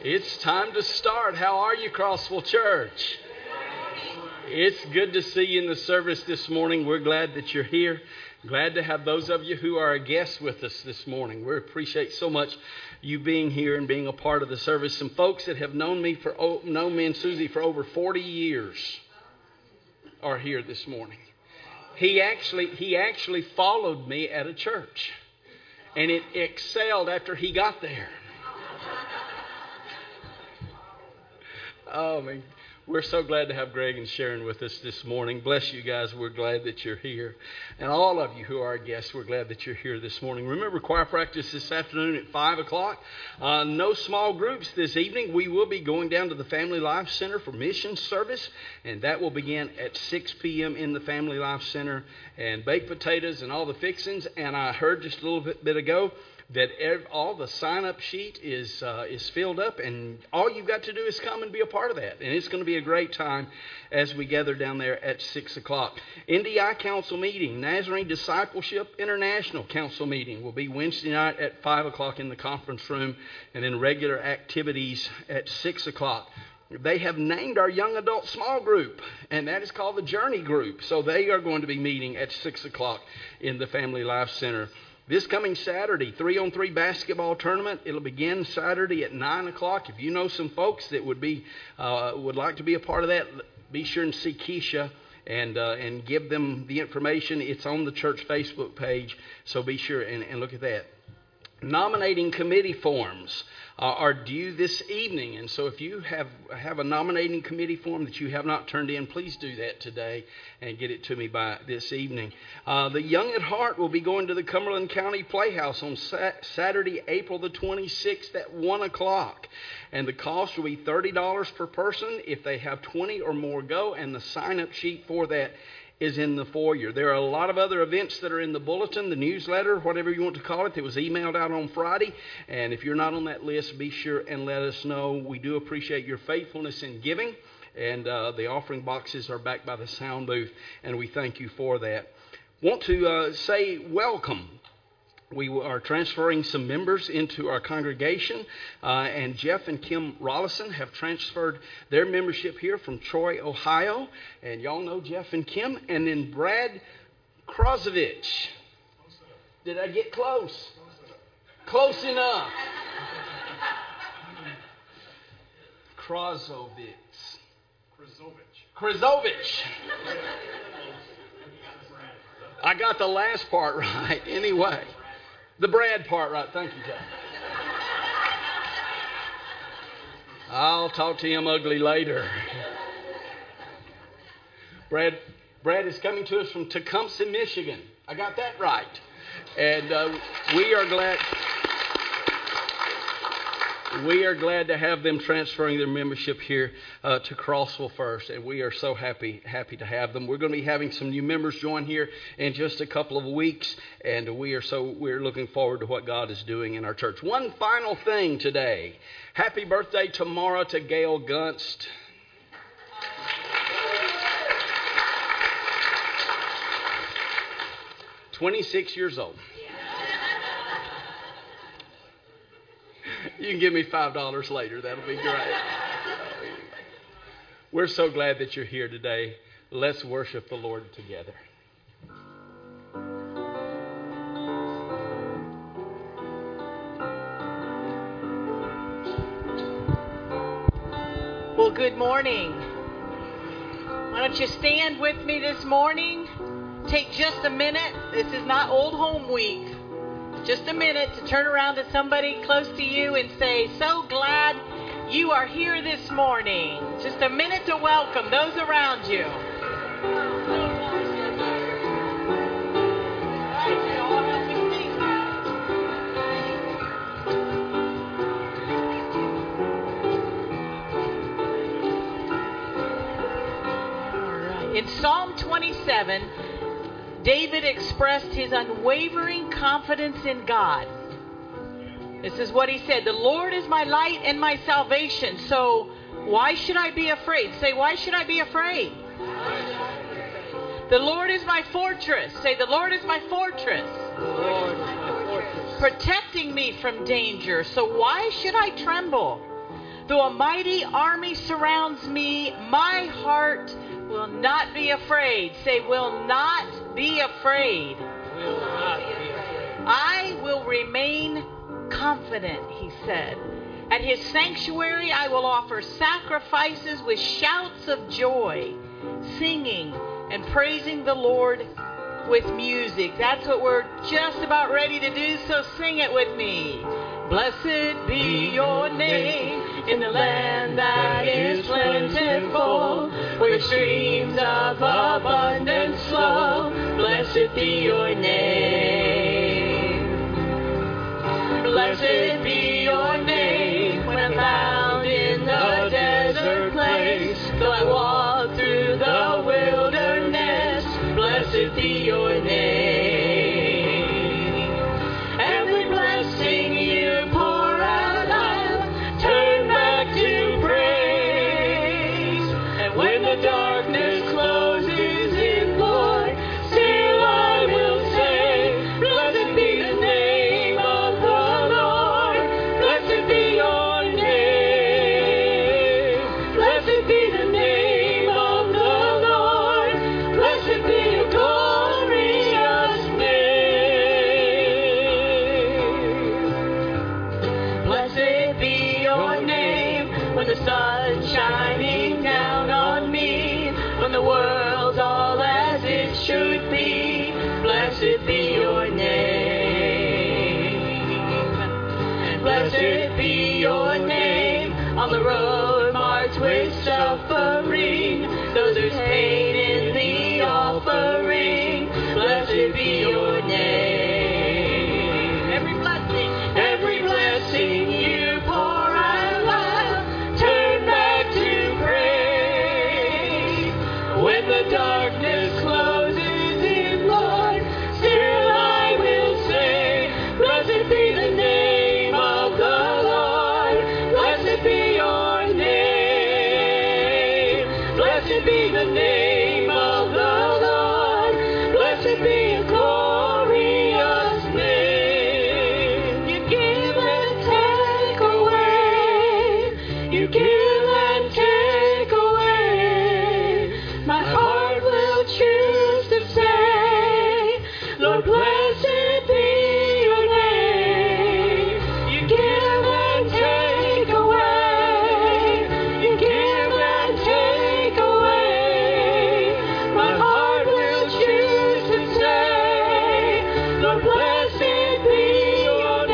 It's time to start. How are you, Crossville Church? It's good to see you in the service this morning. We're glad that you're here. Glad to have those of you who are a guest with us this morning. We appreciate so much you being here and being a part of the service. Some folks that have known me and Susie for over 40 years are here this morning. He actually followed me at a church, and it excelled after he got there. Oh, man. We're so glad to have Greg and Sharon with us this morning. Bless you guys. We're glad that you're here. And all of you who are our guests, we're glad that you're here this morning. Remember, choir practice this afternoon at 5 o'clock. No small groups this evening. We will be going down to the Family Life Center for mission service, and that will begin at 6 p.m. in the Family Life Center. And baked potatoes and all the fixings. And I heard just a little bit ago that all the sign-up sheet is filled up, and all you've got to do is come and be a part of that. And it's going to be a great time as we gather down there at 6 o'clock. NDI Council meeting, Nazarene Discipleship International Council meeting will be Wednesday night at 5 o'clock in the conference room, and then regular activities at 6 o'clock. They have named our young adult small group, and that is called the Journey Group. So they are going to be meeting at 6 o'clock in the Family Life Center. This coming Saturday, 3-on-3 basketball tournament. It'll begin Saturday at 9 o'clock. If you know some folks that would like to be a part of that, be sure and see Keisha and give them the information. It's on the church Facebook page, so be sure and look at that. Nominating committee forms are due this evening, and so if you have a nominating committee form that you have not turned in, please do that today and get it to me by this evening. The Young at Heart will be going to the Cumberland County Playhouse on Saturday, April the 26th at 1 o'clock, and the cost will be $30 per person if they have 20 or more go, and the sign-up sheet for that is in the foyer. There are a lot of other events that are in the bulletin, the newsletter, whatever you want to call it, that was emailed out on Friday. And if you're not on that list, be sure and let us know. We do appreciate your faithfulness in giving. And the offering boxes are back by the sound booth, and we thank you for that. Want to say welcome. We are transferring some members into our congregation, and Jeff and Kim Rollison have transferred their membership here from Troy, Ohio. And y'all know Jeff and Kim. And then Brad Krozovich. Did I get close? Close enough. Krozovich. I got the last part right. Anyway. The Brad part right. Thank you, Jeff. I'll talk to him ugly later. Brad is coming to us from Tecumseh, Michigan. I got that right. And we are glad to have them transferring their membership here to Crossville First, and we are so happy to have them. We're going to be having some new members join here in just a couple of weeks, and we're looking forward to what God is doing in our church. One final thing today. Happy birthday tomorrow to Gail Gunst. "26 years old. You can give me $5 later. That'll be great. We're so glad that you're here today. Let's worship the Lord together. Well, good morning. Why don't you stand with me this morning? Take just a minute. This is not Old Home Week. Just a minute to turn around to somebody close to you and say, "So glad you are here this morning." Just a minute to welcome those around you. All right. In Psalm 27, David expressed his unwavering confidence in God. This is what he said: "The Lord is my light and my salvation, so why should I be afraid?" Say, "Why should I be afraid?" "The Lord is my fortress." Say, "The Lord is my fortress." Lord is my fortress. "Protecting me from danger, so why should I tremble?" Though a mighty army surrounds me, my heart will not be afraid. Say, will not be afraid. Will not be afraid. I will remain confident, he said. At his sanctuary I will offer sacrifices with shouts of joy, singing and praising the Lord with music. That's what we're just about ready to do, so sing it with me. Blessed be your name in the land that is plentiful, where streams of abundance flow. Blessed be your name. Blessed be your name when I'm found in the desert place. Though I walk through the wilderness, blessed be your name. Every blessing you pour out, I'll turn back to praise. And when the darkness closes in, Lord, still I will say, blessed be the name of the Lord. Blessed be your name. Blessed be the name of the Lord. Blessed be your glorious name. Blessed be your name when the sun's shining down on me, when the world's all as it should be. Blessed be your name. Blessed be your name on the road marked with suffering, though there's pain in the offering. Blessed be your name. Every blessing you pour out, I'll turn back to praise. When the darkness closes in, Lord, still I will say, blessed be the name of the Lord. Blessed be your name. Blessed be the name of the Lord. Blessed be your glorious name. You give and take away. You give and take away. My heart will choose to say, Lord, blessed be your name. You give and take away. You give and take away. My heart will choose to say, Lord, blessed be your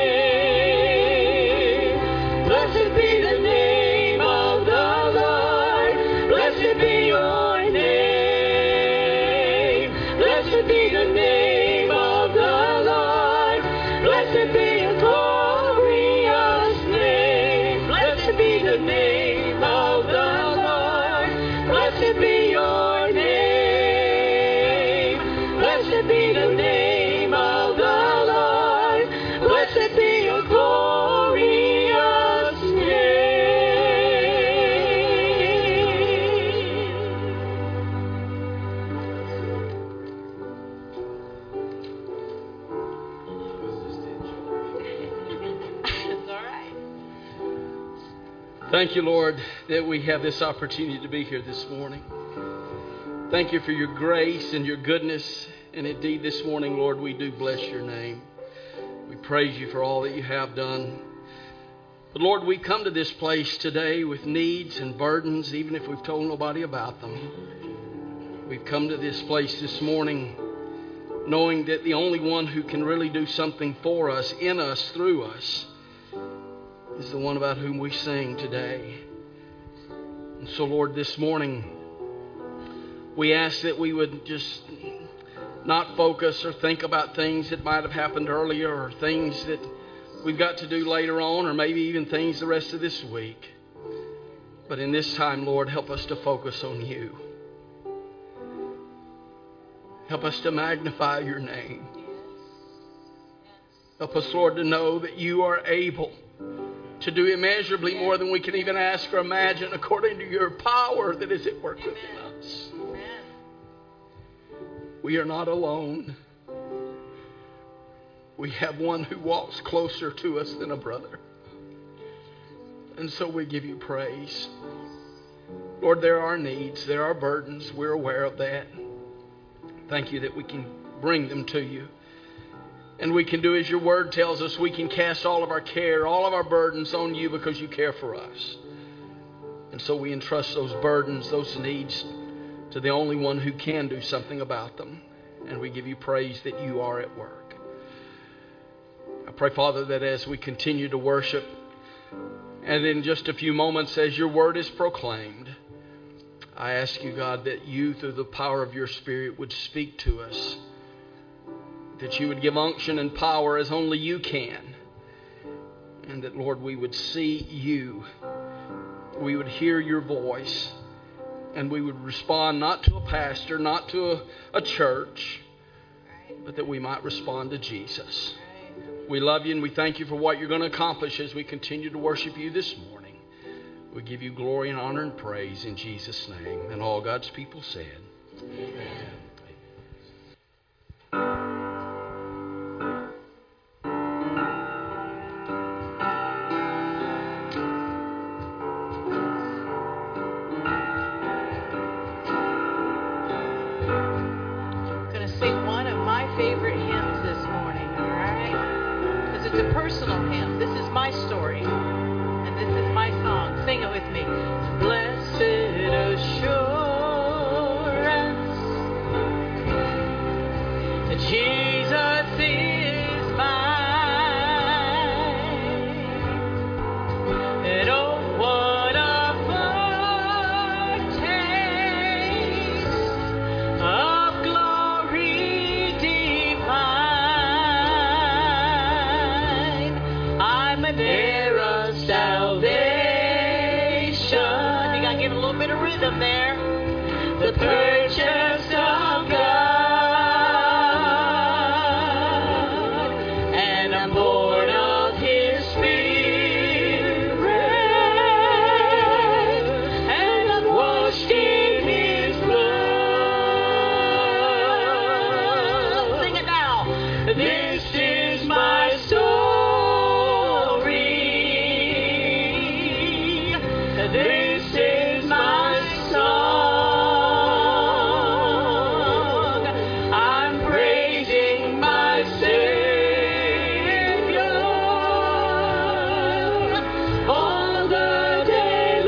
name. Blessed be the name of the Lord. Blessed be your name. Blessed be the name of the Lord. Blessed be your glorious name. Blessed be the name of the Lord. Blessed be your name. Blessed be the name of the Lord. Blessed be your glorious name. It's all right. Thank you, Lord, that we have this opportunity to be here this morning. Thank you for your grace and your goodness. And indeed, this morning, Lord, we do bless your name. We praise you for all that you have done. But Lord, we come to this place today with needs and burdens, even if we've told nobody about them. We've come to this place this morning knowing that the only one who can really do something for us, in us, through us, is the one about whom we sing today. And so, Lord, this morning, we ask that we would just not focus or think about things that might have happened earlier or things that we've got to do later on, or maybe even things the rest of this week. But in this time, Lord, help us to focus on you. Help us to magnify your name. Help us, Lord, to know that you are able to do immeasurably more than we can even ask or imagine, according to your power that is at work within us. We are not alone. We have one who walks closer to us than a brother. And so we give you praise. Lord, there are needs, there are burdens. We're aware of that. Thank you that we can bring them to you. And we can do as your word tells us. We can cast all of our care, all of our burdens on you because you care for us. And so we entrust those burdens, those needs to the only one who can do something about them. And we give you praise that you are at work. I pray, Father, that as we continue to worship, and in just a few moments as your word is proclaimed, I ask you, God, that you, through the power of your Spirit, would speak to us. That you would give unction and power as only you can. And that, Lord, we would see you. We would hear your voice. And we would respond not to a pastor, not to a church, but that we might respond to Jesus. We love you and we thank you for what you're going to accomplish as we continue to worship you this morning. We give you glory and honor and praise in Jesus' name. And all God's people said, Amen. I'm going to sing one of my favorite hymns this morning, all right? Because it's a personal hymn. This is my story. And this is my song. Sing it with me. Blessed assurance that Jesus is mine. And oh, what a foretaste of glory divine. I'm an heir of salvation. You got to give it a little bit of rhythm there. The purchase of God, and I'm born of His Spirit, and I'm washed in His blood. Sing it now. This is my story. This is my song. I'm praising my Savior all the day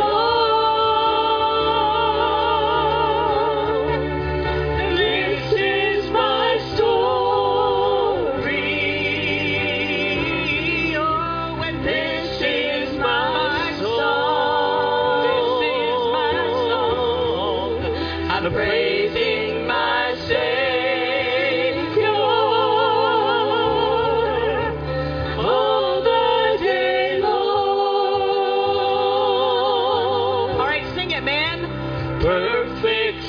long. This is my story. Oh, and this is my song. This is my song. I'm praising my Savior all the day long. All right, sing it, man. Perfect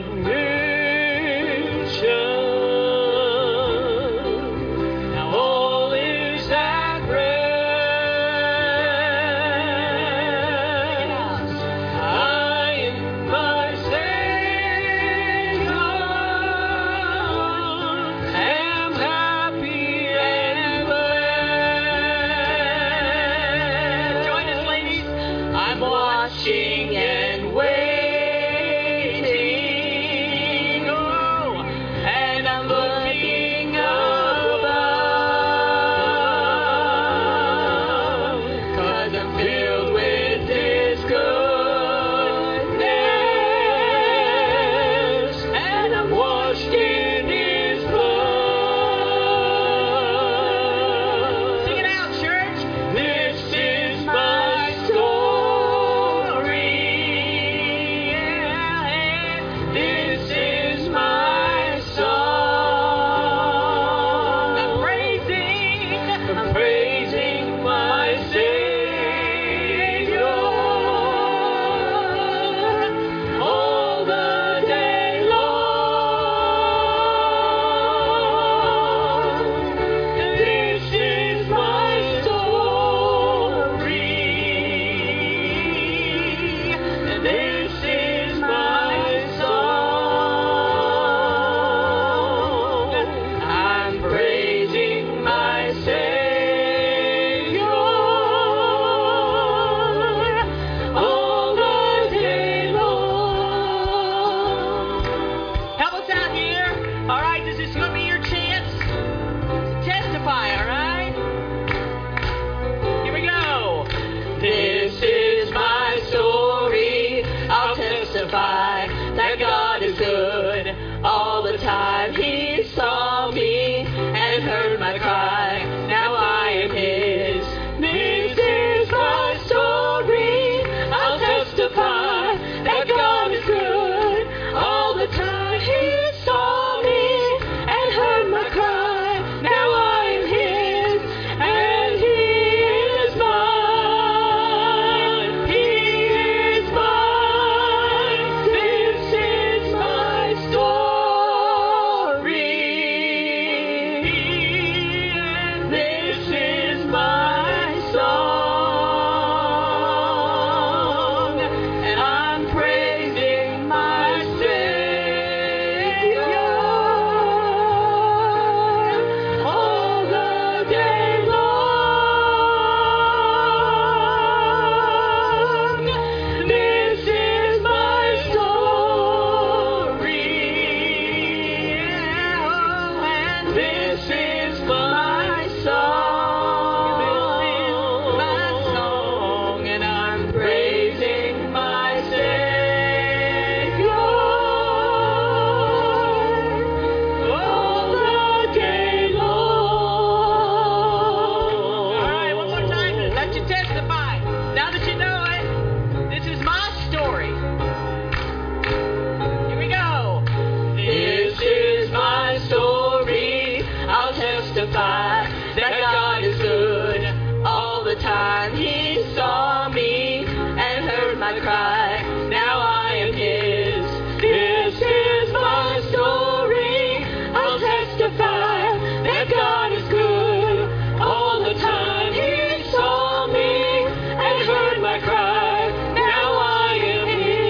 submission. Now all is at rest. I am my Savior am happy and blessed. Join us, ladies. I'm watching and waiting. Oh, and I'm looking above, 'cause I'm filled with His goodness, and I'm washed in His blood. Sing it out, church. This is my story. my cry. Now I am His. This is my story. I'll testify that God is good. All the time He saw me and heard my cry. Now I am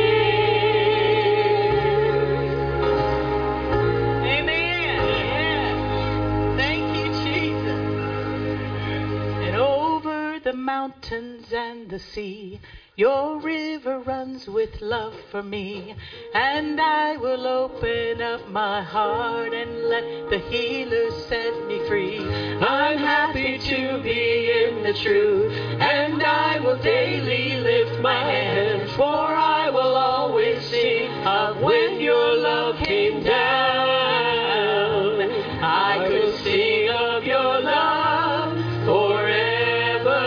His. Amen. Yes. Thank you, Jesus. And over the mountains and the sea, your river runs with love for me. And I will open up my heart and let the healer set me free. I'm happy to be in the truth, and I will daily lift my hands, for I will always sing of when your love came down. I could sing of your love forever.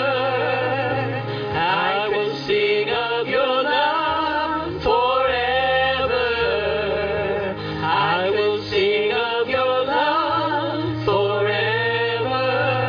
I will sing of your love forever. I will sing of your love forever.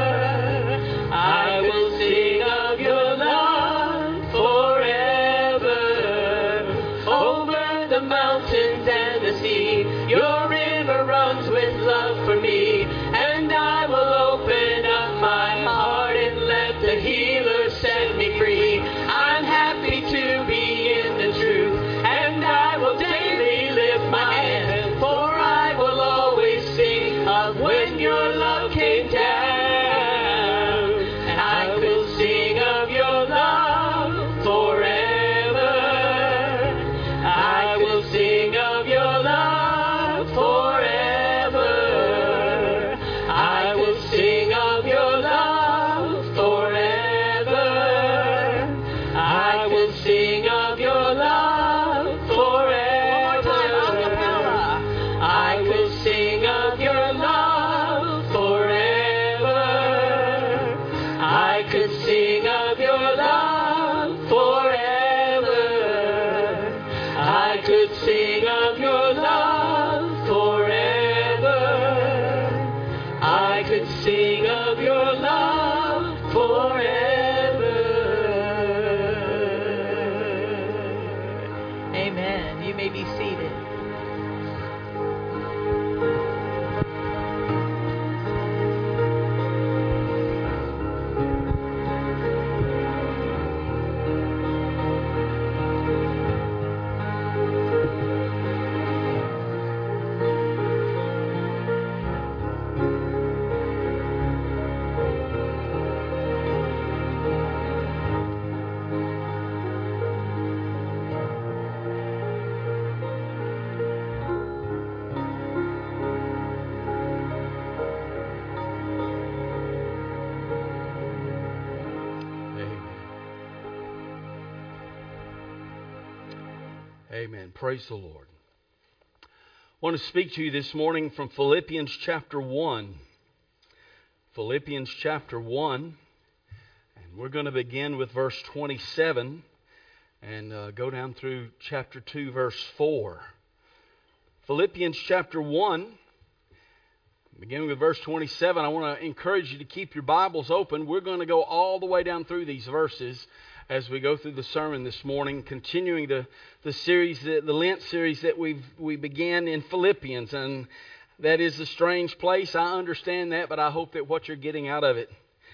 I will sing of your love forever. Over the mountains and the sea, your river runs with love for me. And I will open up my heart and let the healer set me free. I'm happy to be in the truth, and I will daily lift my hand, for I will always sing of when your love came down. And I will sing of your love forever. I will sing of your love forever. I will sing of your love forever. I will sing of your love forever. I will sing of your love forever. I could sing of your love forever. I could sing of your love forever. I could sing of your love forever. Amen. You may be seated. Amen. Praise the Lord. I want to speak to you this morning from Philippians chapter 1. Philippians chapter 1. And we're going to begin with verse 27 and go down through chapter 2, verse 4. Philippians chapter 1, beginning with verse 27. I want to encourage you to keep your Bibles open. We're going to go all the way down through these verses as we go through the sermon this morning, continuing the series, the Lent series that we began in Philippians. And that is a strange place. I understand that, but I hope that what you're getting out of it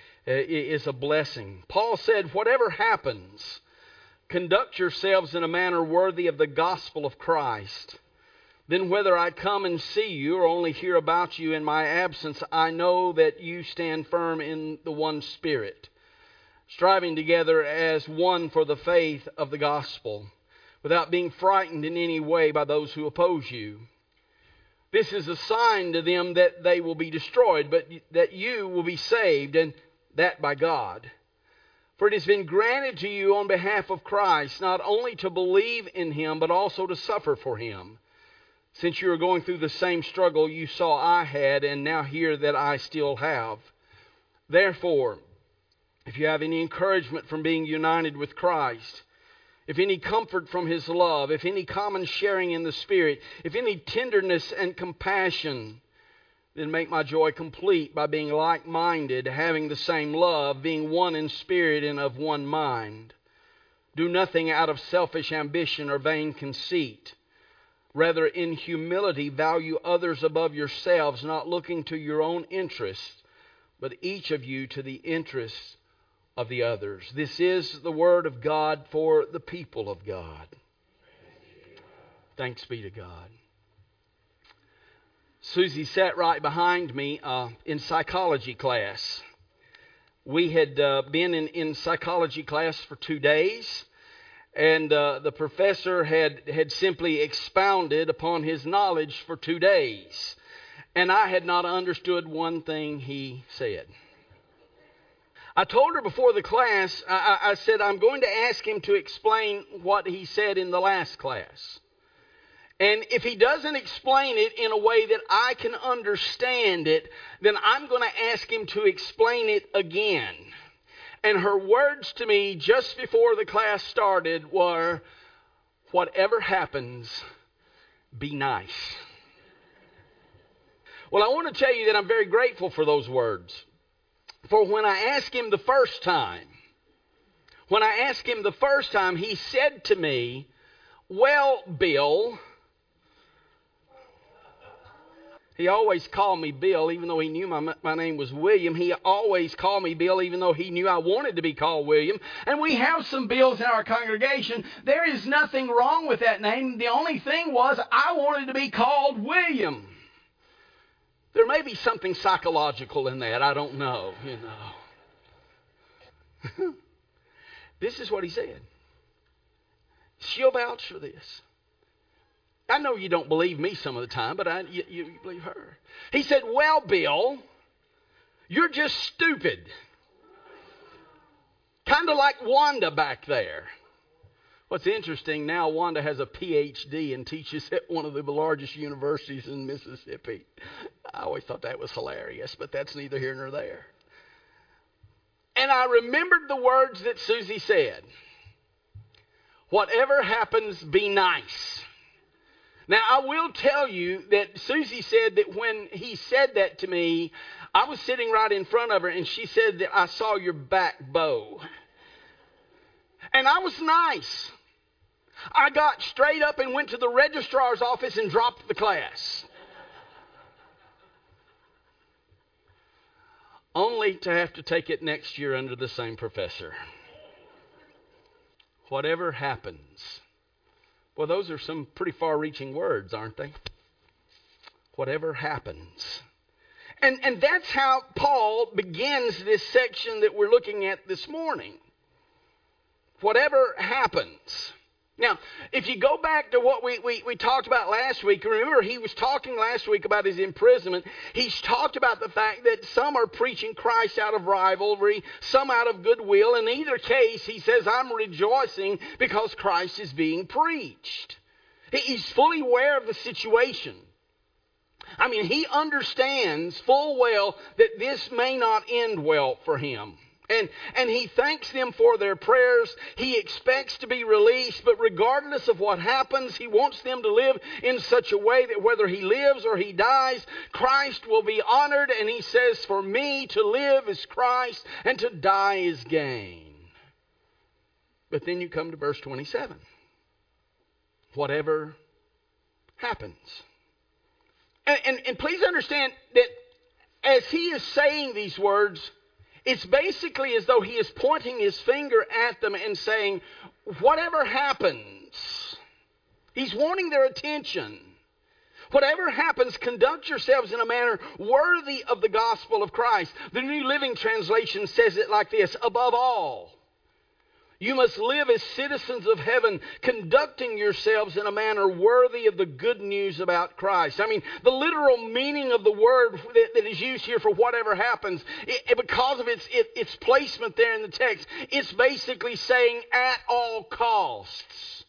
is a blessing. Paul said, whatever happens, conduct yourselves in a manner worthy of the gospel of Christ. Then whether I come and see you or only hear about you in my absence, I know that you stand firm in the one Spirit, striving together as one for the faith of the gospel, without being frightened in any way by those who oppose you. This is a sign to them that they will be destroyed, but that you will be saved, and that by God. For it has been granted to you on behalf of Christ, not only to believe in Him, but also to suffer for Him, since you are going through the same struggle you saw I had, and now hear that I still have. Therefore, if you have any encouragement from being united with Christ, if any comfort from His love, if any common sharing in the Spirit, if any tenderness and compassion, then make my joy complete by being like-minded, having the same love, being one in spirit and of one mind. Do nothing out of selfish ambition or vain conceit. Rather, in humility, value others above yourselves, not looking to your own interests, but each of you to the interests of the others. This is the word of God for the people of God. Thanks be to God. Susie sat right behind me in psychology class. We had been in psychology class for 2 days, and the professor had simply expounded upon his knowledge for 2 days. And I had not understood one thing he said. I told her before the class, I said, I'm going to ask him to explain what he said in the last class. And if he doesn't explain it in a way that I can understand it, then I'm going to ask him to explain it again. And her words to me just before the class started were, whatever happens, be nice. Well, I want to tell you that I'm very grateful for those words. For when I asked him the first time, he said to me, well, Bill... He always called me Bill, even though he knew my name was William. He always called me Bill, even though he knew I wanted to be called William. And we have some Bills in our congregation. There is nothing wrong with that name. The only thing was I wanted to be called William. There may be something psychological in that. I don't know, This is what he said. She'll vouch for this. I know you don't believe me some of the time, but you believe her. He said, well, Bill, you're just stupid. Kind of like Wanda back there. What's interesting, now Wanda has a PhD and teaches at one of the largest universities in Mississippi. I always thought that was hilarious, but that's neither here nor there. And I remembered the words that Susie said. Whatever happens, be nice. Now, I will tell you that Susie said that when he said that to me, I was sitting right in front of her, and she said that I saw your back bow. And I was nice. I got straight up and went to the registrar's office and dropped the class. Only to have to take it next year under the same professor. Whatever happens. Well, those are some pretty far-reaching words, aren't they? Whatever happens. And that's how Paul begins this section that we're looking at this morning. Whatever happens. Now, if you go back to what we talked about last week, remember he was talking last week about his imprisonment. He's talked about the fact that some are preaching Christ out of rivalry, some out of goodwill. In either case, he says, I'm rejoicing because Christ is being preached. He's fully aware of the situation. I mean, he understands full well that this may not end well for him. And he thanks them for their prayers. He expects to be released, but regardless of what happens, he wants them to live in such a way that whether he lives or he dies, Christ will be honored. And he says, for me to live is Christ and to die is gain. But then you come to verse 27. Whatever happens. And please understand that as he is saying these words, it's basically as though he is pointing his finger at them and saying, whatever happens, he's wanting their attention. Whatever happens, conduct yourselves in a manner worthy of the gospel of Christ. The New Living Translation says it like this, above all, you must live as citizens of heaven, conducting yourselves in a manner worthy of the good news about Christ. I mean, the literal meaning of the word that is used here for whatever happens, because of its placement there in the text, it's basically saying at all costs,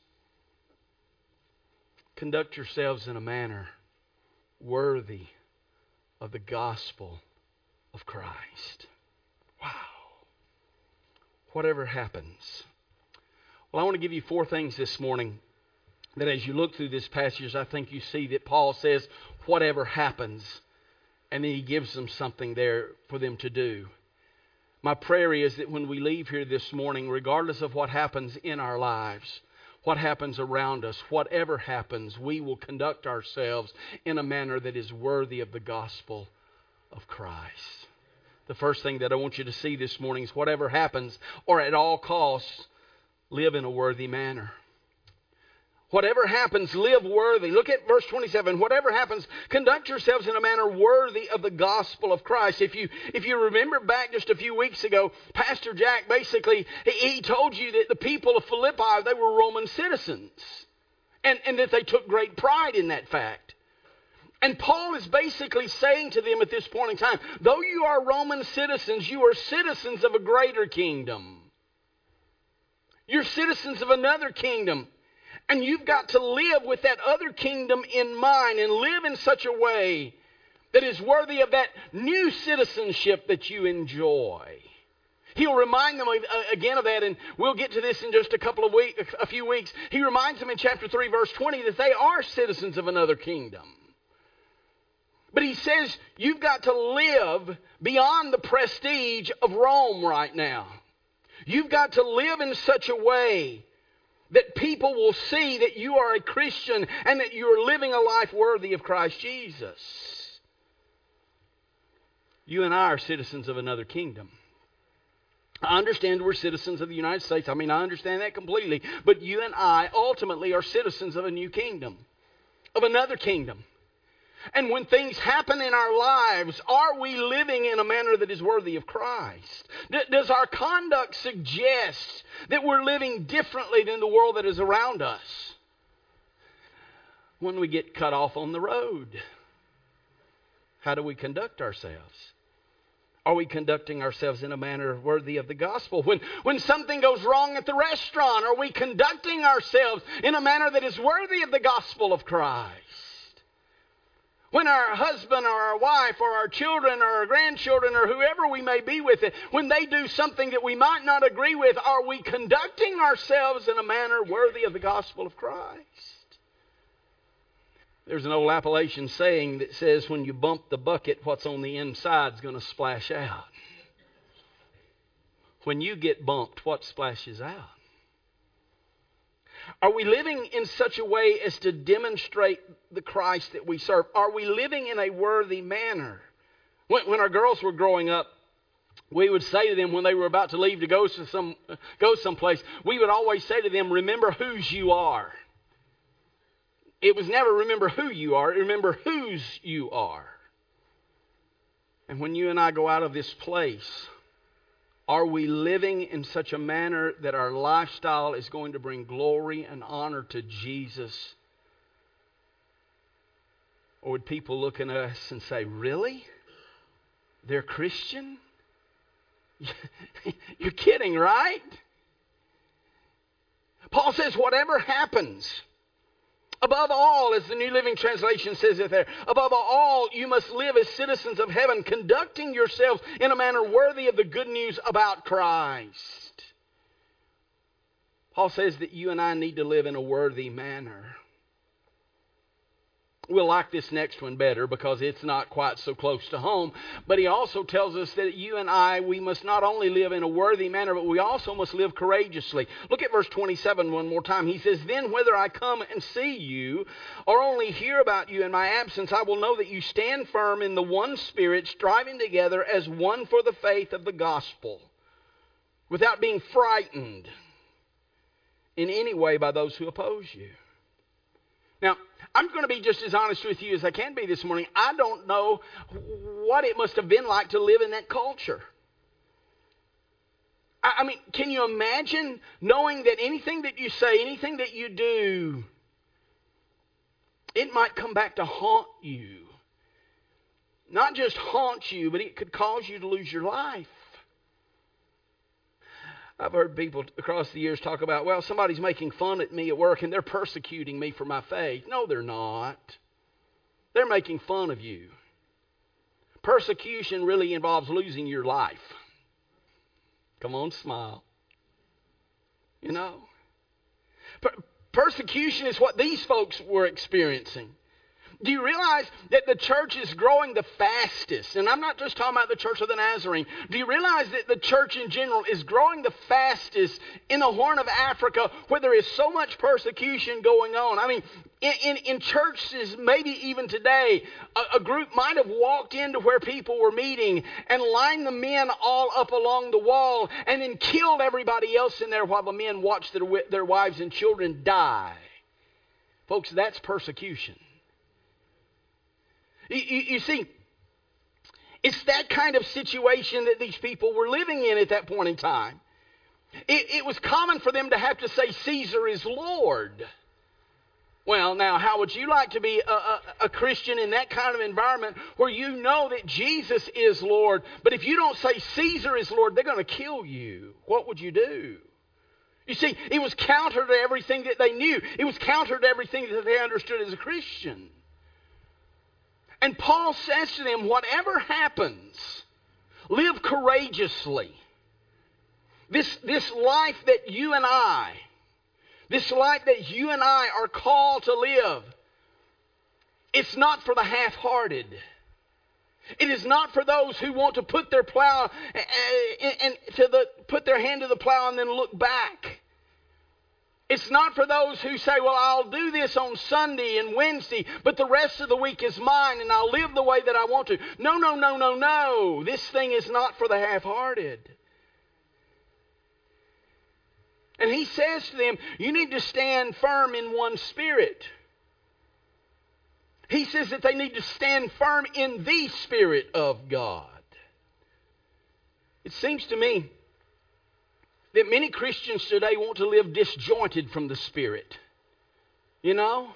conduct yourselves in a manner worthy of the gospel of Christ. Wow. Whatever happens. Well, I want to give you 4 things this morning that as you look through this passage, I think you see that Paul says, whatever happens, and then he gives them something there for them to do. My prayer is that when we leave here this morning, regardless of what happens in our lives, what happens around us, whatever happens, we will conduct ourselves in a manner that is worthy of the gospel of Christ. The first thing that I want you to see this morning is whatever happens, or at all costs, live in a worthy manner. Whatever happens, live worthy. Look at verse 27. Whatever happens, conduct yourselves in a manner worthy of the gospel of Christ. If you remember back just a few weeks ago, Pastor Jack basically, he told you that the people of Philippi, they were Roman citizens. And that they took great pride in that fact. And Paul is basically saying to them at this point in time, though you are Roman citizens, you are citizens of a greater kingdom. You're citizens of another kingdom. And you've got to live with that other kingdom in mind and live in such a way that is worthy of that new citizenship that you enjoy. He'll remind them again of that, and we'll get to this in just a few weeks. He reminds them in chapter 3, verse 20, that they are citizens of another kingdom. But he says you've got to live beyond the prestige of Rome right now. You've got to live in such a way that people will see that you are a Christian and that you are living a life worthy of Christ Jesus. You and I are citizens of another kingdom. I understand we're citizens of the United States. I understand that completely. But you and I ultimately are citizens of a new kingdom, of another kingdom. And when things happen in our lives, are we living in a manner that is worthy of Christ? Does our conduct suggest that we're living differently than the world that is around us? When we get cut off on the road, how do we conduct ourselves? Are we conducting ourselves in a manner worthy of the gospel? When something goes wrong at the restaurant, are we conducting ourselves in a manner that is worthy of the gospel of Christ? When our husband or our wife or our children or our grandchildren or whoever we may be with it, when they do something that we might not agree with, are we conducting ourselves in a manner worthy of the gospel of Christ? There's an old Appalachian saying that says, when you bump the bucket, what's on the inside is going to splash out. When you get bumped, what splashes out? Are we living in such a way as to demonstrate the Christ that we serve? Are we living in a worthy manner? When our girls were growing up, we would say to them when they were about to leave to go someplace, we would always say to them, remember whose you are. It was never remember who you are, remember whose you are. And when you and I go out of this place, are we living in such a manner that our lifestyle is going to bring glory and honor to Jesus? Or would people look at us and say, really? They're Christian? You're kidding, right? Paul says, whatever happens, above all, as the New Living Translation says it there, above all, you must live as citizens of heaven, conducting yourselves in a manner worthy of the good news about Christ. Paul says that you and I need to live in a worthy manner. We'll like this next one better because it's not quite so close to home. But he also tells us that you and I, we must not only live in a worthy manner, but we also must live courageously. Look at verse 27 one more time. He says, then whether I come and see you or only hear about you in my absence, I will know that you stand firm in the one Spirit, striving together as one for the faith of the gospel, without being frightened in any way by those who oppose you. Now, I'm going to be just as honest with you as I can be this morning. I don't know what it must have been like to live in that culture. I mean, can you imagine knowing that anything that you say, anything that you do, it might come back to haunt you? Not just haunt you, but it could cause you to lose your life. I've heard people across the years talk about, well, somebody's making fun at me at work and they're persecuting me for my faith. No, they're not. They're making fun of you. Persecution really involves losing your life. Come on, smile. You know. Persecution is what these folks were experiencing. Do you realize that the church is growing the fastest? And I'm not just talking about the Church of the Nazarene. Do you realize that the church in general is growing the fastest in the Horn of Africa, where there is so much persecution going on? I mean, in churches, maybe even today, a group might have walked into where people were meeting and lined the men all up along the wall and then killed everybody else in there while the men watched their wives and children die. Folks, that's persecution. You see, it's that kind of situation that these people were living in at that point in time. It was common for them to have to say, Caesar is Lord. Well, now, how would you like to be a Christian in that kind of environment where you know that Jesus is Lord, but if you don't say Caesar is Lord, they're going to kill you? What would you do? You see, it was counter to everything that they knew. It was counter to everything that they understood as a Christian. And Paul says to them, whatever happens, live courageously. This life that you and I are called to live, it's not for the half-hearted. It is not for those who want to put their plow and put their hand to the plow and then look back. It's not for those who say, well, I'll do this on Sunday and Wednesday, but the rest of the week is mine and I'll live the way that I want to. No. This thing is not for the half-hearted. And he says to them, you need to stand firm in one spirit. He says that they need to stand firm in the Spirit of God. It seems to me that many Christians today want to live disjointed from the Spirit. You know?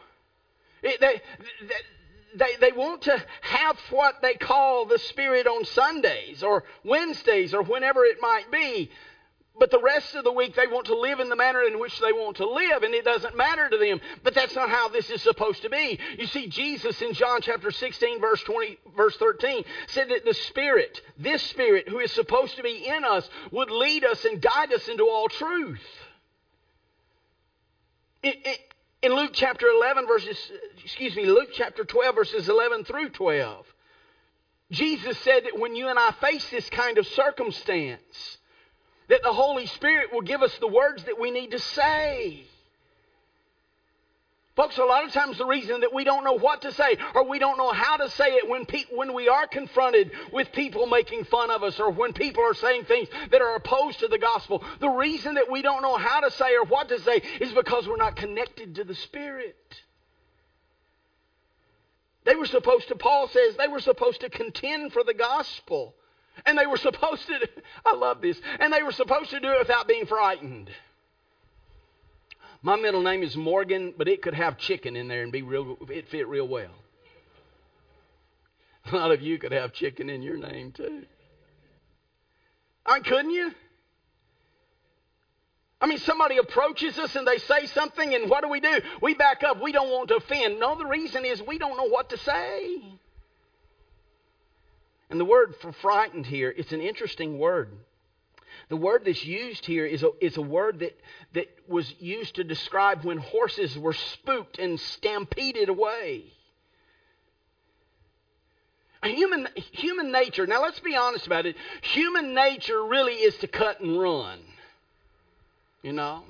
They want to have what they call the Spirit on Sundays or Wednesdays or whenever it might be. But the rest of the week they want to live in the manner in which they want to live, and it doesn't matter to them. But that's not how this is supposed to be. You see, Jesus in John chapter 16, verse 13, said that the Spirit, this Spirit who is supposed to be in us, would lead us and guide us into all truth. In Luke chapter 12, verses 11 through 12, Jesus said that when you and I face this kind of circumstance, that the Holy Spirit will give us the words that we need to say. Folks, a lot of times the reason that we don't know what to say or we don't know how to say it when we are confronted with people making fun of us or when people are saying things that are opposed to the gospel, the reason that we don't know how to say or what to say is because we're not connected to the Spirit. Paul says, they were supposed to contend for the gospel. And they were supposed to, I love this, and they were supposed to do it without being frightened. My middle name is Morgan, but it could have chicken in there and it fit real well. A lot of you could have chicken in your name too. Couldn't you? I mean, somebody approaches us and they say something, and what do? We back up. We don't want to offend. No, the reason is we don't know what to say. And the word for frightened here, it's an interesting word. The word that's used here is a word that was used to describe when horses were spooked and stampeded away. Human nature, now let's be honest about it, human nature really is to cut and run. You know?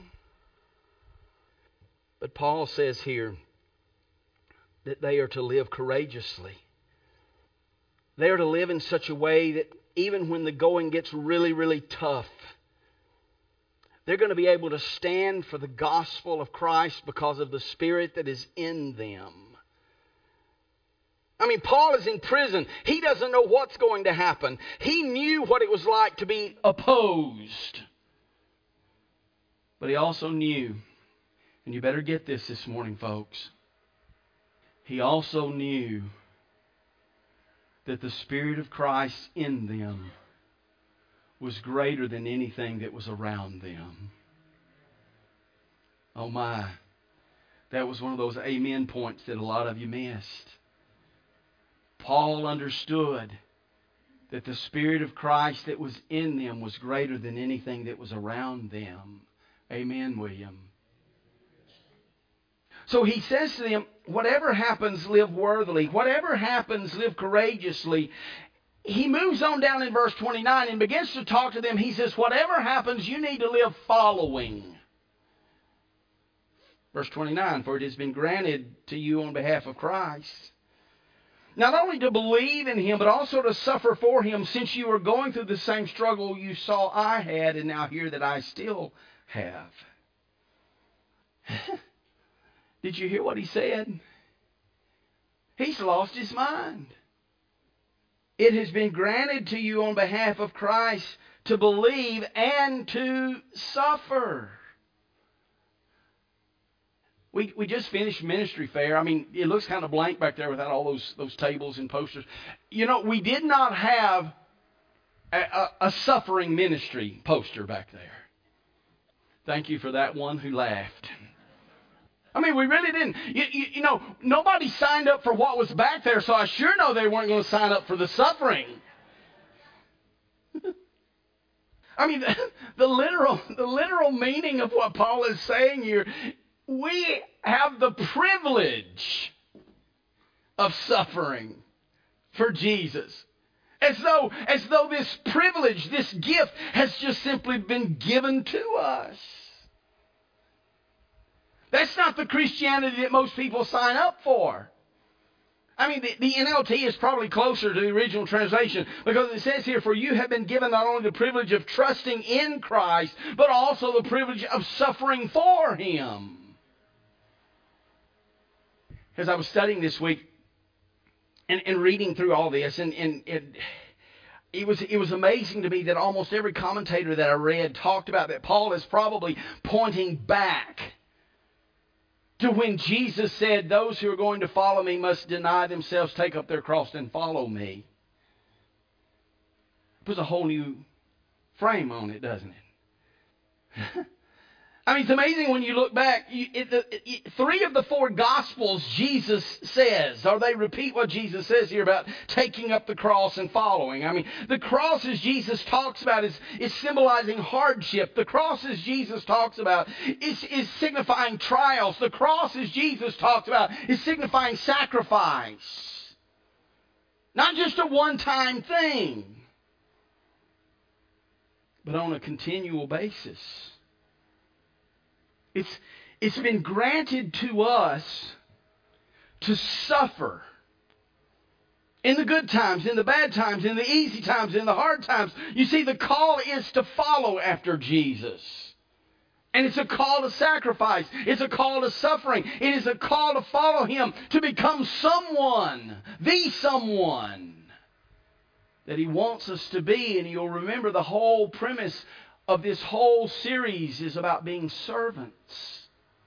But Paul says here that they are to live courageously. They are to live in such a way that even when the going gets really, really tough, they're going to be able to stand for the gospel of Christ because of the Spirit that is in them. I mean, Paul is in prison. He doesn't know what's going to happen. He knew what it was like to be opposed. But he also knew, and you better get this morning, folks. He also knew that the Spirit of Christ in them was greater than anything that was around them. Oh my, that was one of those amen points that a lot of you missed. Paul understood that the Spirit of Christ that was in them was greater than anything that was around them. Amen, William. So he says to them, whatever happens, live worthily. Whatever happens, live courageously. He moves on down in verse 29 and begins to talk to them. He says, whatever happens, you need to live following. Verse 29, for it has been granted to you on behalf of Christ, not only to believe in Him, but also to suffer for Him, since you are going through the same struggle you saw I had, and now hear that I still have. Did you hear what he said? He's lost his mind. It has been granted to you on behalf of Christ to believe and to suffer. We just finished ministry fair. I mean, it looks kind of blank back there without all those tables and posters. You know, we did not have a suffering ministry poster back there. Thank you for that one who laughed. I mean, we really didn't. You know, nobody signed up for what was back there, so I sure know they weren't going to sign up for the suffering. I mean, the literal meaning of what Paul is saying here, we have the privilege of suffering for Jesus. As though this privilege, this gift has just simply been given to us. That's not the Christianity that most people sign up for. I mean, the NLT is probably closer to the original translation, because it says here, for you have been given not only the privilege of trusting in Christ, but also the privilege of suffering for Him. As I was studying this week and reading through all this, and it was amazing to me that almost every commentator that I read talked about that Paul is probably pointing back to when Jesus said, those who are going to follow me must deny themselves, take up their cross, and follow me. It puts a whole new frame on it, doesn't it? I mean, it's amazing when you look back. 3 of the 4 Gospels Jesus says, or they repeat what Jesus says here about taking up the cross and following. I mean, the cross, as Jesus talks about, is symbolizing hardship. The cross, as Jesus talks about, is signifying trials. The cross, as Jesus talks about, is signifying sacrifice. Not just a one-time thing, but on a continual basis. It's been granted to us to suffer in the good times, in the bad times, in the easy times, in the hard times. You see, the call is to follow after Jesus. And it's a call to sacrifice. It's a call to suffering. It is a call to follow Him, to become someone, the someone that He wants us to be. And you'll remember the whole premise of this whole series is about being servants.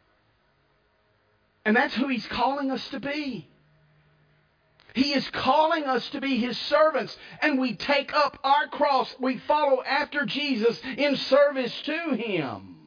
And that's who He's calling us to be. He is calling us to be His servants. And we take up our cross. We follow after Jesus in service to Him.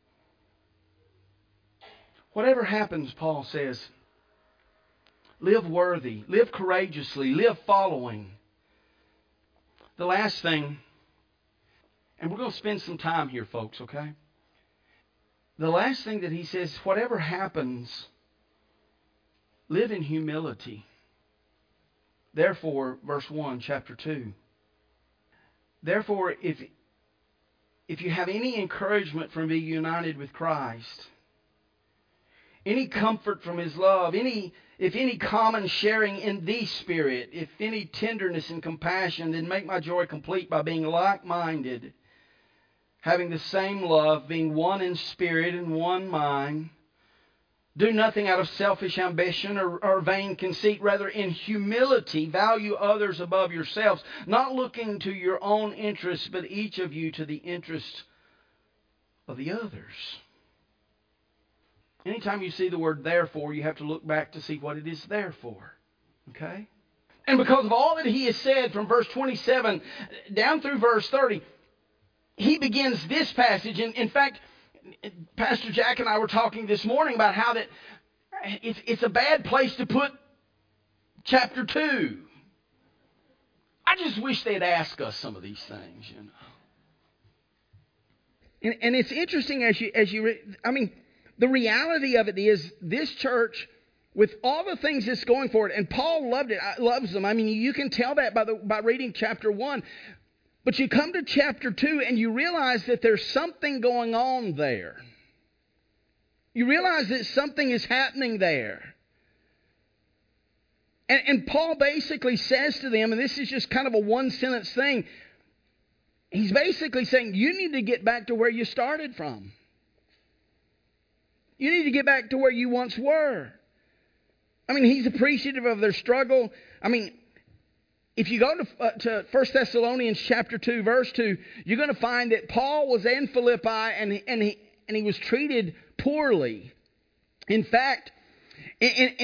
Whatever happens, Paul says, live worthy, live courageously, live following. The last thing, and we're going to spend some time here, folks, okay? The last thing that he says, whatever happens, live in humility. Therefore, verse 1, chapter 2. Therefore, if you have any encouragement from being united with Christ, any comfort from His love, if any common sharing in the Spirit, if any tenderness and compassion, then make my joy complete by being like-minded, having the same love, being one in spirit and one mind. Do nothing out of selfish ambition or vain conceit. Rather, in humility, value others above yourselves, not looking to your own interests, but each of you to the interests of the others. Anytime you see the word therefore, you have to look back to see what it is there for. Okay? And because of all that he has said from verse 27 down through verse 30, he begins this passage. And in fact, Pastor Jack and I were talking this morning about how that it's a bad place to put chapter 2. I just wish they'd ask us some of these things, you know. And it's interesting as you read, I mean, The reality of it is this church, with all the things that's going for it, and Paul loves them. I mean, you can tell that by reading chapter 1. But you come to chapter 2 and you realize that there's something going on there. You realize that something is happening there. And Paul basically says to them, and this is just kind of a one-sentence thing, he's basically saying, you need to get back to where you started from. You need to get back to where you once were. I mean, he's appreciative of their struggle. I mean, if you go to 1 Thessalonians chapter 2, verse 2, you're going to find that Paul was in Philippi and he was treated poorly. In fact, the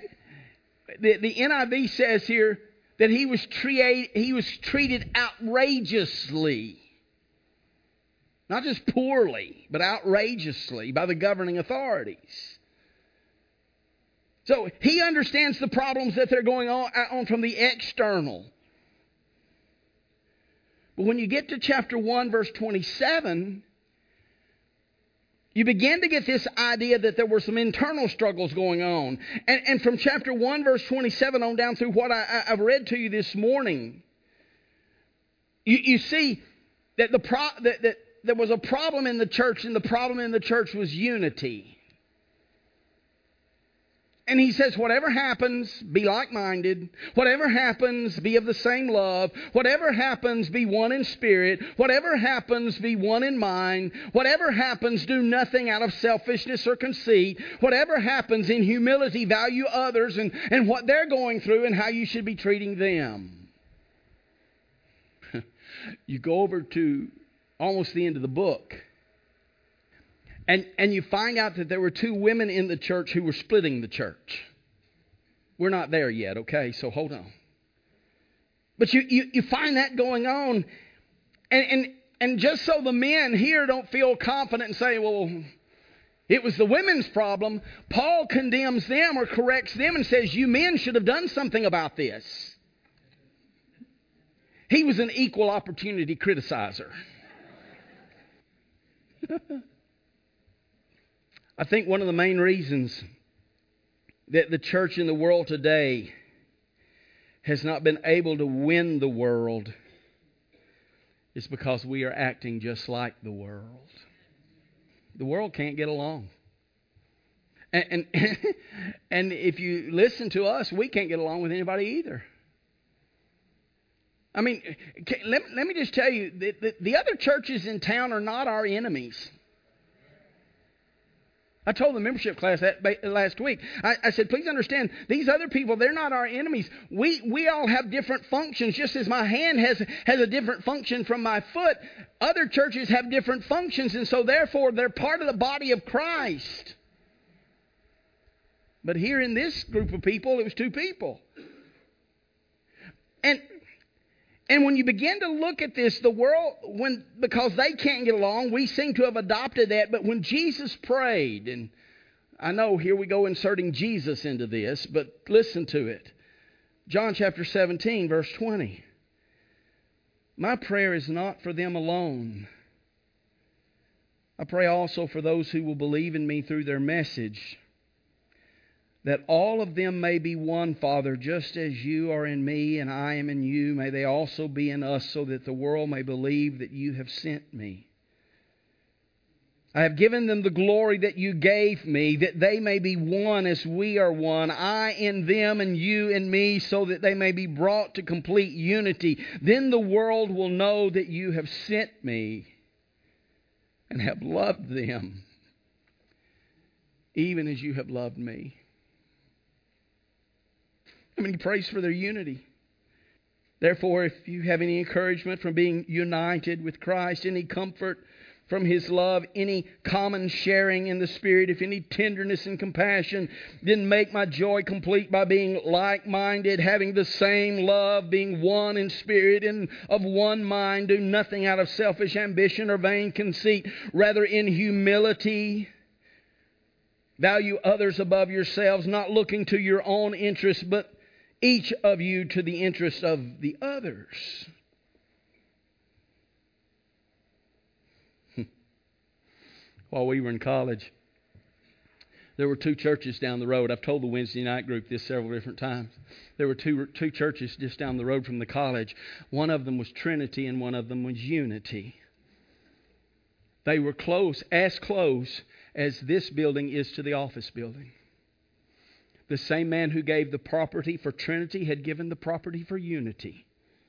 NIV says here that he was treated outrageously. Not just poorly, but outrageously by the governing authorities. So he understands the problems that they're going on from the external. But when you get to chapter 1, verse 27, you begin to get this idea that there were some internal struggles going on. And from chapter 1, verse 27 on down through what I've read to you this morning, you see that that there was a problem in the church, and the problem in the church was unity. And he says, whatever happens, be like-minded. Whatever happens, be of the same love. Whatever happens, be one in spirit. Whatever happens, be one in mind. Whatever happens, do nothing out of selfishness or conceit. Whatever happens, in humility, value others and what they're going through and how you should be treating them. You go over to almost the end of the book. And you find out that there were two women in the church who were splitting the church. We're not there yet, okay? So hold on. But you find that going on. And just so the men here don't feel confident and say, well, it was the women's problem, Paul condemns them or corrects them and says, you men should have done something about this. He was an equal opportunity criticizer. I think one of the main reasons that the church in the world today has not been able to win the world is because we are acting just like the world. The world can't get along. And if you listen to us, we can't get along with anybody either. I mean, let me just tell you, the other churches in town are not our enemies. I told the membership class that last week. I said, please understand, these other people, they're not our enemies. We all have different functions. Just as my hand has a different function from my foot, other churches have different functions, and so therefore they're part of the body of Christ. But here in this group of people, it was two people. And when you begin to look at this, the world, because they can't get along, we seem to have adopted that. But when Jesus prayed, and I know here we go inserting Jesus into this, but listen to it. John chapter 17, verse 20. My prayer is not for them alone. I pray also for those who will believe in me through their message, that all of them may be one, Father, just as you are in me and I am in you. May they also be in us, so that the world may believe that you have sent me. I have given them the glory that you gave me, that they may be one as we are one, I in them and you in me, so that they may be brought to complete unity. Then the world will know that you have sent me and have loved them, even as you have loved me. I mean, he prays for their unity. Therefore, if you have any encouragement from being united with Christ, any comfort from His love, any common sharing in the Spirit, if any tenderness and compassion, then make my joy complete by being like-minded, having the same love, being one in spirit and of one mind. Do nothing out of selfish ambition or vain conceit. Rather, in humility, value others above yourselves, not looking to your own interests, but each of you to the interest of the others. While we were in college, There were two churches down the road. I've told the Wednesday night group this several different times. There were two churches just down the road from the college. One of them was Trinity and one of them was Unity. They were close as this building is to the office building. The same man who gave the property for Trinity had given the property for Unity.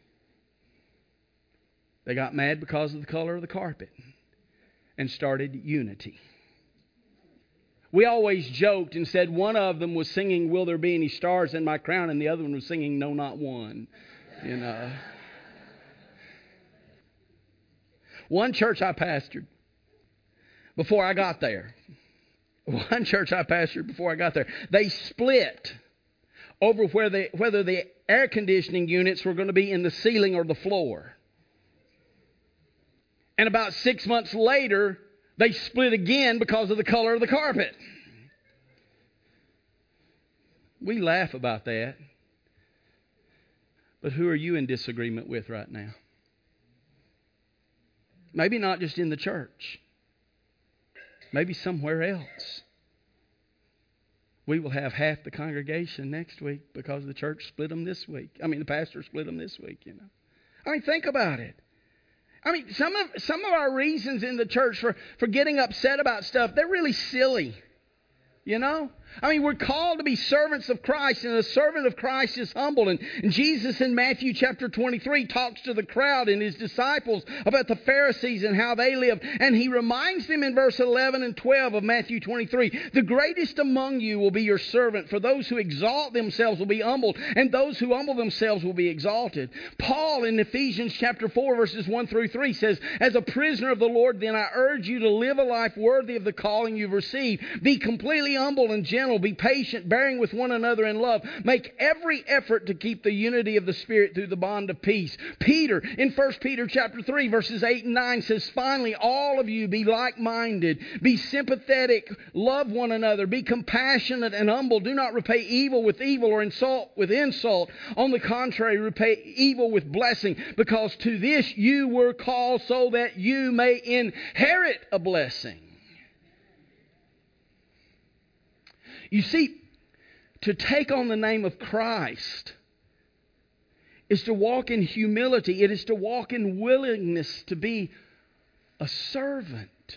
They got mad because of the color of the carpet and started Unity. We always joked and said one of them was singing, "Will There Be Any Stars in My Crown?" and the other one was singing, "No, Not One." You know. One church I pastored before I got there. They split over whether the air conditioning units were going to be in the ceiling or the floor. And about 6 months later, they split again because of the color of the carpet. We laugh about that. But who are you in disagreement with right now? Maybe not just in the church. Maybe somewhere else. We will have half the congregation next week because the church split them this week. The pastor split them this week, you know. Think about it. Some of our reasons in the church for getting upset about stuff, they're really silly. You know? We're called to be servants of Christ, and a servant of Christ is humble. And Jesus in Matthew chapter 23 talks to the crowd and his disciples about the Pharisees and how they live. And he reminds them in verse 11 and 12 of Matthew 23, "The greatest among you will be your servant. For those who exalt themselves will be humbled, and those who humble themselves will be exalted." Paul in Ephesians chapter 4 verses 1 through 3 says, "As a prisoner of the Lord, then I urge you to live a life worthy of the calling you've received. Be completely humble and gentle. Be patient, bearing with one another in love. Make every effort to keep the unity of the Spirit through the bond of peace." Peter, in 1 Peter chapter 3, verses 8 and 9 says, "Finally, all of you be like-minded. Be sympathetic. Love one another. Be compassionate and humble. Do not repay evil with evil or insult with insult. On the contrary, repay evil with blessing, because to this you were called, so that you may inherit a blessing." You see, to take on the name of Christ is to walk in humility. It is to walk in willingness to be a servant.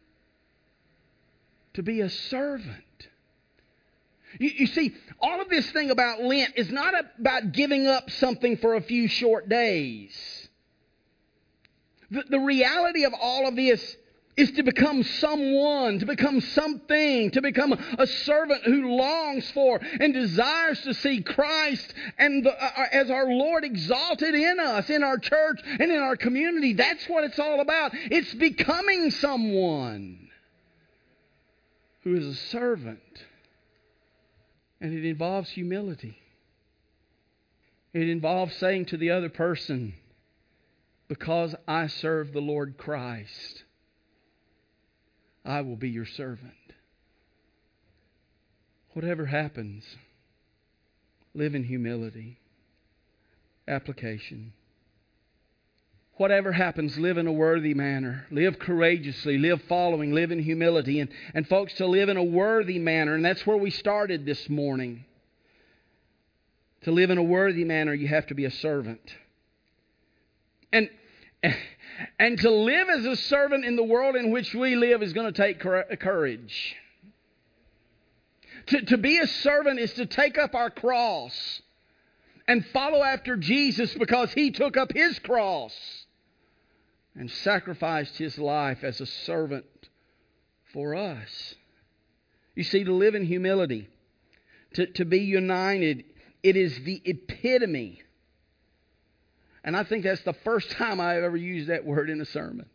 To be a servant. You see, all of this thing about Lent is not about giving up something for a few short days. The reality of all of this is to become someone, to become something, to become a servant who longs for and desires to see Christ and as our Lord exalted in us, in our church and in our community. That's what it's all about. It's becoming someone who is a servant. And it involves humility. It involves saying to the other person, "Because I serve the Lord Christ, I will be your servant." Whatever happens, live in humility. Application. Whatever happens, live in a worthy manner. Live courageously. Live following. Live in humility. And folks, to live in a worthy manner, and that's where we started this morning. To live in a worthy manner, you have to be a servant. And to live as a servant in the world in which we live is going to take courage. To be a servant is to take up our cross and follow after Jesus, because He took up His cross and sacrificed His life as a servant for us. You see, to live in humility, to be united, it is the epitome. And I think that's the first time I've ever used that word in a sermon.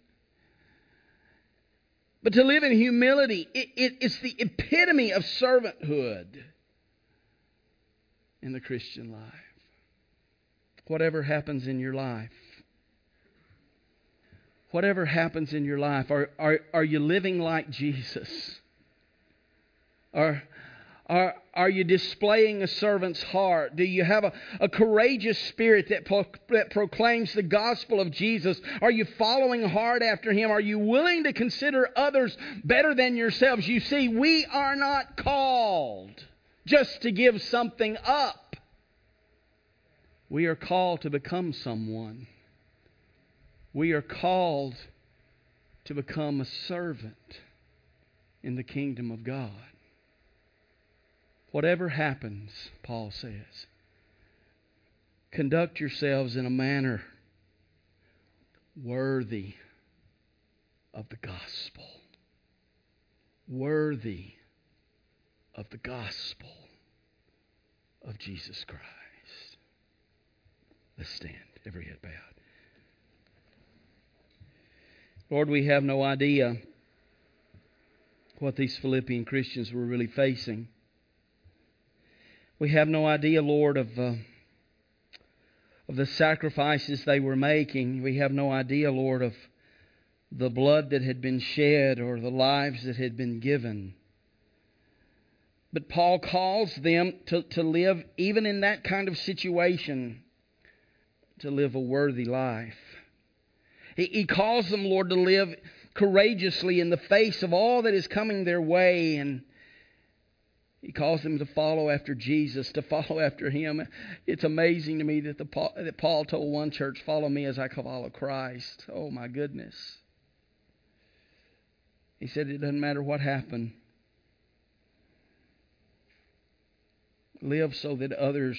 But to live in humility, it's the epitome of servanthood in the Christian life. Whatever happens in your life. Whatever happens in your life, are you living like Jesus? Are Are you displaying a servant's heart? Do you have a courageous spirit that proclaims the gospel of Jesus? Are you following hard after Him? Are you willing to consider others better than yourselves? You see, we are not called just to give something up. We are called to become someone. We are called to become a servant in the kingdom of God. Whatever happens, Paul says, conduct yourselves in a manner worthy of the gospel. Worthy of the gospel of Jesus Christ. Let's stand, every head bowed. Lord, we have no idea what these Philippian Christians were really facing. We have no idea, Lord, of the sacrifices they were making. We have no idea, Lord, of the blood that had been shed or the lives that had been given. But Paul calls them to live, even in that kind of situation, to live a worthy life. He calls them, Lord, to live courageously in the face of all that is coming their way, and He calls them to follow after Jesus, to follow after Him. It's amazing to me that Paul told one church, follow me as I follow Christ. Oh, my goodness. He said it doesn't matter what happened. Live so that others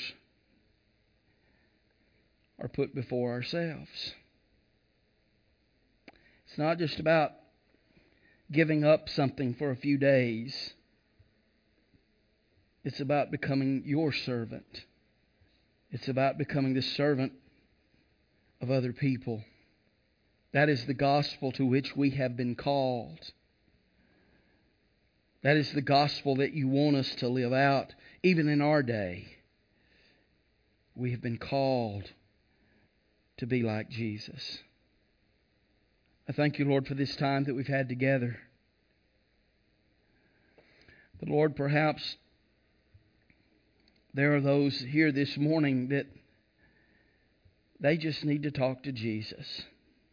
are put before ourselves. It's not just about giving up something for a few days. It's about becoming your servant. It's about becoming the servant of other people. That is the gospel to which we have been called. That is the gospel that you want us to live out, even in our day. We have been called to be like Jesus. I thank you, Lord, for this time that we've had together. But Lord, perhaps there are those here this morning that they just need to talk to Jesus.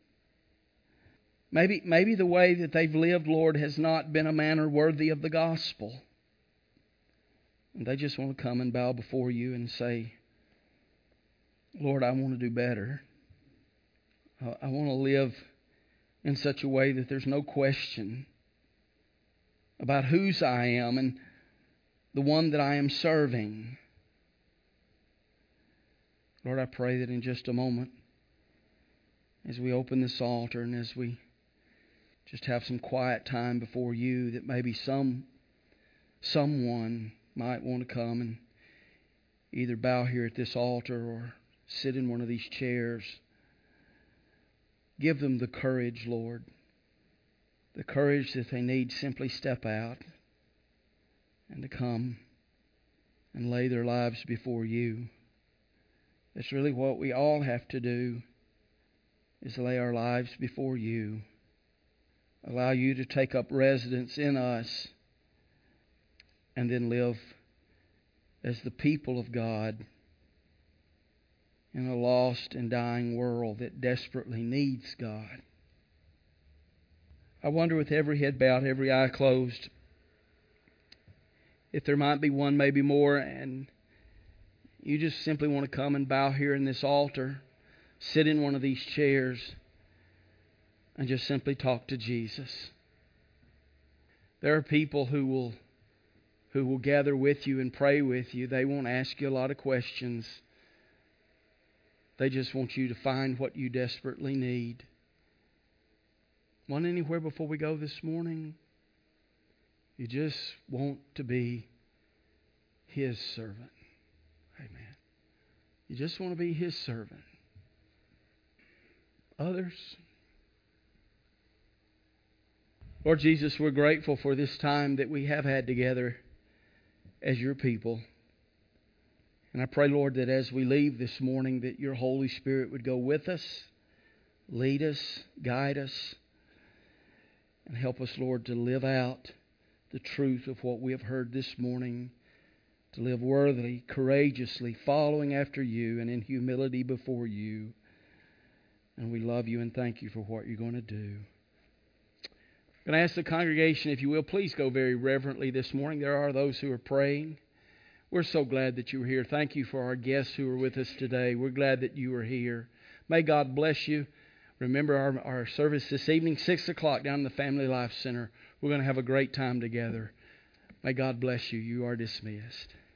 Maybe the way that they've lived, Lord, has not been a manner worthy of the gospel. And they just want to come and bow before you and say, Lord, I want to do better. I want to live in such a way that there's no question about whose I am and the one that I am serving. Lord, I pray that in just a moment, as we open this altar and as we just have some quiet time before you, that maybe someone might want to come and either bow here at this altar or sit in one of these chairs. Give them the courage, Lord, the courage that they need. Simply step out and to come and lay their lives before you. That's really what we all have to do, is lay our lives before you. Allow you to take up residence in us and then live as the people of God in a lost and dying world that desperately needs God. I wonder, with every head bowed, every eye closed, if there might be one, maybe more, and you just simply want to come and bow here in this altar, sit in one of these chairs, and just simply talk to Jesus. There are people who will gather with you and pray with you. They won't ask you a lot of questions. They just want you to find what you desperately need. Want anywhere before we go this morning? You just want to be His servant. Amen. You just want to be His servant. Others? Lord Jesus, we're grateful for this time that we have had together as your people. And I pray, Lord, that as we leave this morning, that your Holy Spirit would go with us, lead us, guide us, and help us, Lord, to live out the truth of what we have heard this morning to live worthily, courageously, following after you and in humility before you. And we love you and thank you for what you're going to do. I'm going to ask the congregation, if you will, please go very reverently this morning. There are those who are praying. We're so glad that you were here. Thank you for our guests who are with us today. We're glad that you are here. May God bless you. Remember our service this evening, 6 o'clock down in the Family Life Center. We're going to have a great time together. May God bless you. You are dismissed.